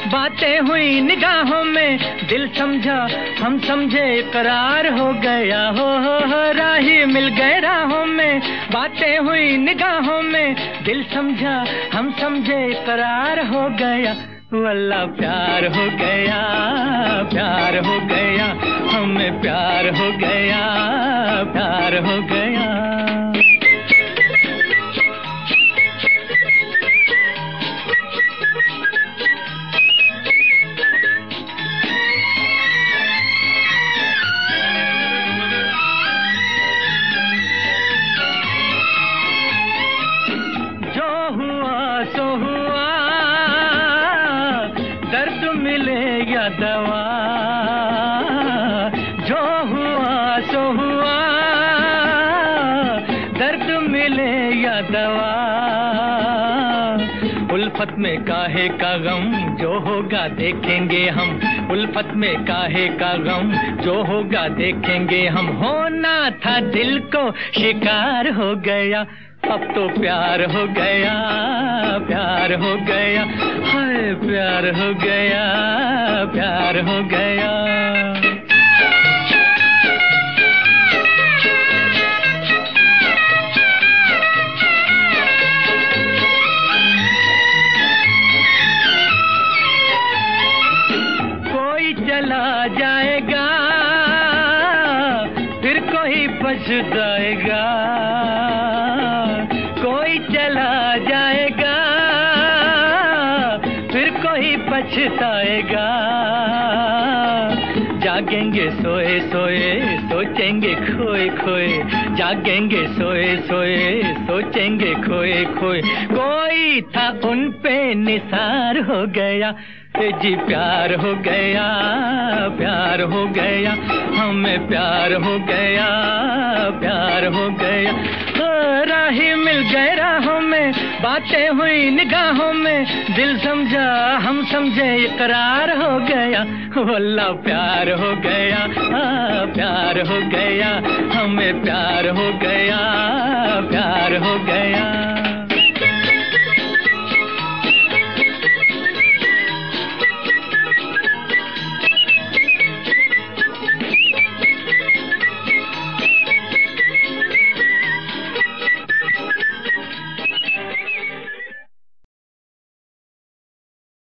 बातें हुई निगाहों में, दिल समझा हम समझे, करार हो गया। हो राही मिल गए राहों में, बातें हुई निगाहों में, दिल समझा हम समझे, करार हो गया। वल्लाह प्यार हो गया, प्यार हो गया, हमें प्यार हो गया, प्यार हो गया। जो हुआ सो हुआ, दर्द मिले या दवा, जो हुआ सो हुआ, दर्द मिले या दवा। उल्फत में काहे का गम, जो होगा देखेंगे हम, उल्फत में काहे का गम, जो होगा देखेंगे हम। होना था दिल को शिकार हो गया, अब तो प्यार हो गया, प्यार हो गया, हाय प्यार हो गया, प्यार हो गया। कोई चला जाएगा, फिर कोई पछताएगा, कोई चला जाएगा, फिर कोई पछताएगा। जागेंगे सोए सोए, सोचेंगे खोए खोए, जागेंगे सोए सोए, सोचेंगे खोए खोए। कोई था उन पे निसार हो गया, जी प्यार हो गया, प्यार हो गया, हमें प्यार हो गया, प्यार हो गया। राही मिल गए राहों में, बातें हुई निगाहों में, दिल समझा हम समझे, इकरार हो गया। वल्लाह प्यार हो गया, प्यार हो गया, हमें प्यार हो गया, प्यार हो गया।